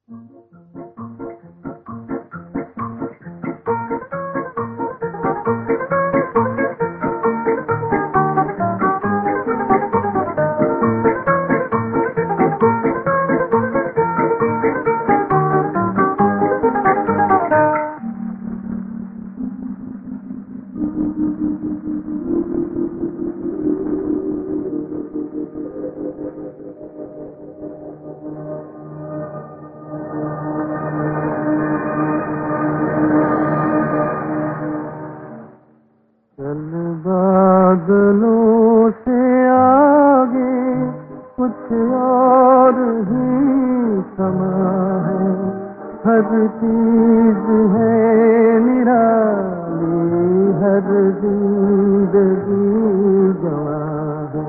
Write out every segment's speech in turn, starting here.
बादलों से आगे कुछ और ही समा है, हर चीज है निराली, हर जिंदगी जवां है।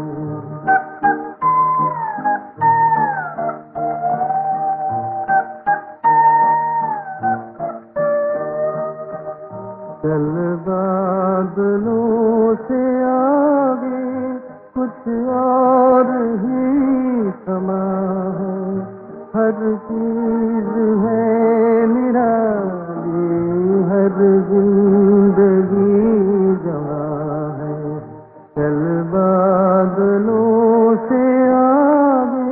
चल बादलों से आगे कुछ और ही समा है, हर चीज है निराली, हर जिंदगी जवां है। चल बादलों से आगे।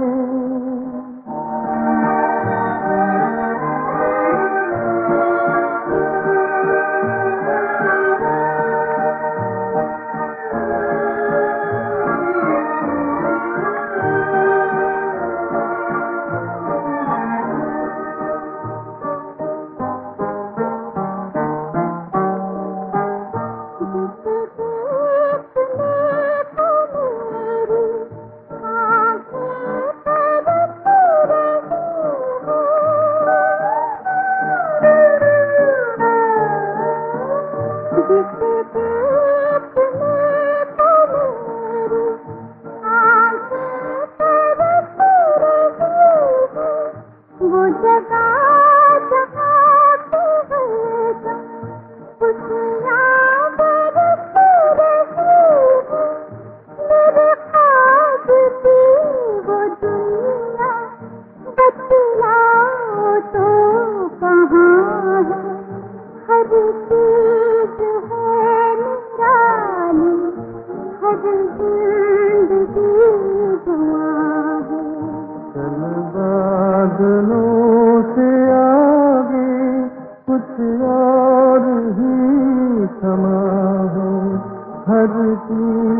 बादलों से आगे कुछ और ही समा है, हर चीज